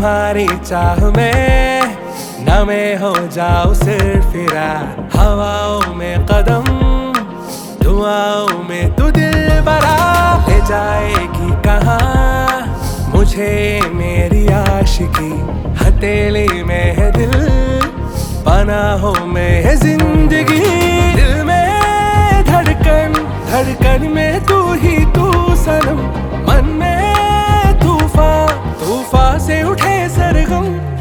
तुम्हारी चाह में न मैं हो जाऊं सिर्फ फिरा, हवाओं में कदम दुआओं में तू दिल बरा, ले जाएगी कहाँ मुझे मेरी आशिकी, हथेली में है दिल पनाहों में है जिंदगी। दिल में धड़कन धड़कन में तू ही तू सनम, मन में तूफान तूफान से उठ